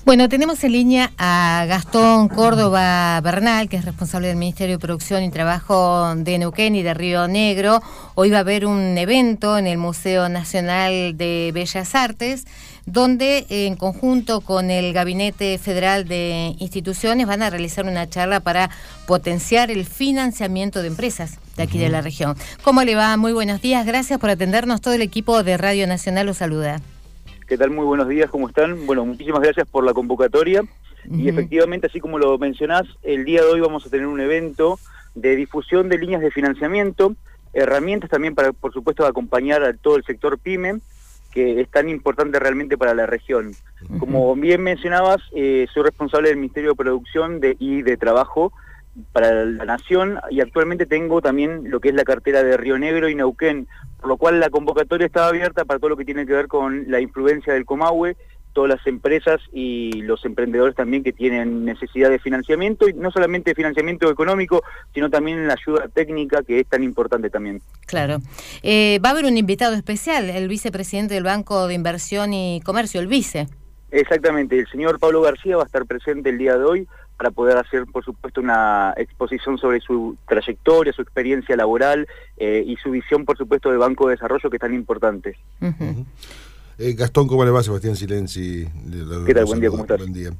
Bueno, tenemos en línea a Gastón Córdoba Bernal, que es responsable del Ministerio de Producción y Trabajo de Neuquén y de Río Negro. Hoy va a haber un evento en el Museo Nacional de Bellas Artes, donde en conjunto con el Gabinete Federal de Instituciones van a realizar una charla para potenciar el financiamiento de empresas de aquí de la región. ¿Cómo le va? Muy buenos días, gracias por atendernos. Todo el equipo de Radio Nacional los saluda. ¿Qué tal? Muy buenos días, ¿cómo están? Bueno, muchísimas gracias por la convocatoria. Y efectivamente, así como lo mencionás, el día de hoy vamos a tener un evento de difusión de líneas de financiamiento, herramientas también para, por supuesto, acompañar a todo el sector PYME, que es tan importante realmente para la región. Como bien mencionabas, soy responsable del Ministerio de Producción y de Trabajo para la Nación, y actualmente tengo también lo que es la cartera de Río Negro y Neuquén, por lo cual la convocatoria estaba abierta para todo lo que tiene que ver con la influencia del Comahue, todas las empresas y los emprendedores también que tienen necesidad de financiamiento, y no solamente de financiamiento económico, sino también la ayuda técnica, que es tan importante también. Claro. Va a haber un invitado especial, el vicepresidente del Banco de Inversión y Comercio, el vice. Exactamente, el señor Pablo García va a estar presente el día de hoy para poder hacer, por supuesto, una exposición sobre su trayectoria, su experiencia laboral y su visión, por supuesto, de Banco de Desarrollo, que es tan importante. Gastón, ¿cómo le va? Sebastián Silenzi. ¿Qué tal? Buen día, ¿cómo estás? Buen día.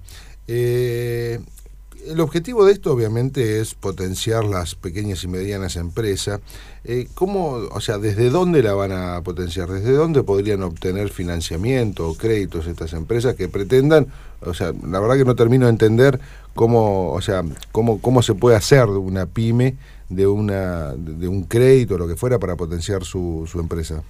El objetivo de esto, obviamente, es potenciar las pequeñas y medianas empresas. ¿Cómo, o sea, desde dónde la van a potenciar? ¿Desde dónde podrían obtener financiamiento o créditos estas empresas que pretendan? O sea, la verdad que no termino de entender cómo, o sea, cómo se puede hacer de una pyme, de un crédito o lo que fuera para potenciar su empresa.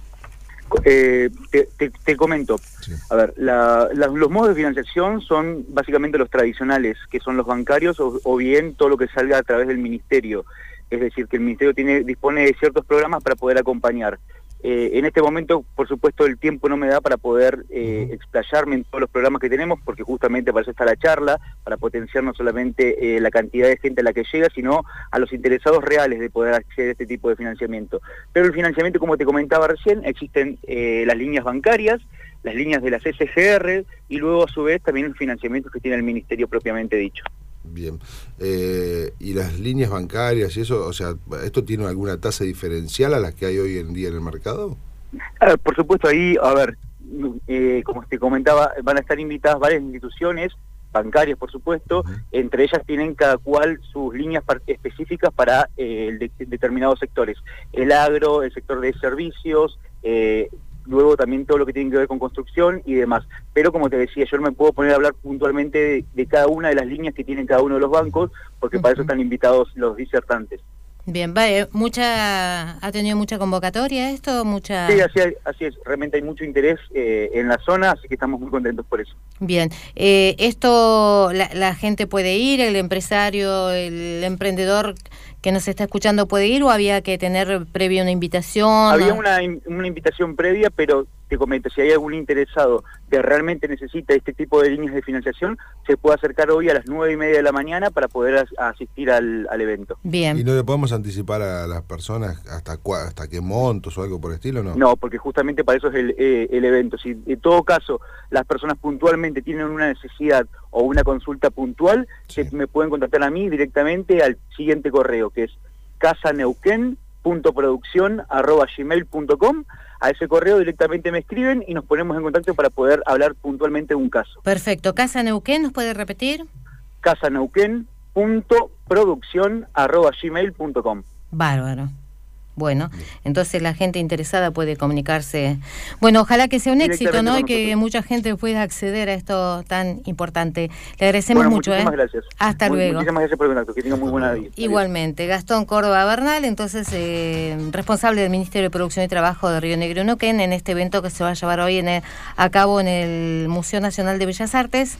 Te comento. Sí. A ver, los modos de financiación son básicamente los tradicionales, que son los bancarios o bien todo lo que salga a través del ministerio. Es decir, que el ministerio dispone de ciertos programas para poder acompañar. En este momento, por supuesto, el tiempo no me da para poder explayarme en todos los programas que tenemos, porque justamente para eso está la charla, para potenciar no solamente la cantidad de gente a la que llega, sino a los interesados reales de poder acceder a este tipo de financiamiento. Pero el financiamiento, como te comentaba recién, existen las líneas bancarias, las líneas de las SGR, y luego a su vez también los financiamientos que tiene el ministerio propiamente dicho. Bien. ¿Y las líneas bancarias y eso, o sea, esto tiene alguna tasa diferencial a las que hay hoy en día en el mercado? Por supuesto, ahí, a ver, como te comentaba, van a estar invitadas varias instituciones bancarias, por supuesto, entre ellas tienen cada cual sus líneas específicas para determinados sectores. El agro, el sector de servicios, luego también todo lo que tiene que ver con construcción y demás. Pero como te decía, yo no me puedo poner a hablar puntualmente de cada una de las líneas que tienen cada uno de los bancos, porque para eso están invitados los disertantes. Bien, vale, ¿ha tenido mucha convocatoria esto? Sí, así es, realmente hay mucho interés en la zona, así que estamos muy contentos por eso. Bien, ¿esto la gente puede ir, el empresario, el emprendedor que nos está escuchando puede ir o había que tener previa una invitación? Había una invitación previa, pero te comento, si hay algún interesado que realmente necesita este tipo de líneas de financiación, se puede acercar hoy a las 9:30 de la mañana para poder asistir al evento. Bien. ¿Y no le podemos anticipar a las personas hasta qué montos o algo por el estilo, no? No, porque justamente para eso es el evento. Si en todo caso las personas puntualmente tienen una necesidad o una consulta puntual, me pueden contactar a mí directamente al siguiente correo, que es casaneuquen.produccion@gmail.com. A ese correo directamente me escriben y nos ponemos en contacto para poder hablar puntualmente de un caso. Perfecto. ¿Casa Neuquén nos puede repetir? casaneuquen.produccion@gmail.com. Bárbaro. Bueno, entonces la gente interesada puede comunicarse. Bueno, ojalá que sea un éxito, ¿no? Y que mucha gente pueda acceder a esto tan importante. Le agradecemos mucho, muchísimas gracias. Hasta luego. Muchísimas gracias por el contacto. Que tenga muy buena vida. Igualmente. Gastón Córdoba Bernal, entonces responsable del Ministerio de Producción y Trabajo de Río Negro y Neuquén, en este evento que se va a llevar hoy a cabo en el Museo Nacional de Bellas Artes.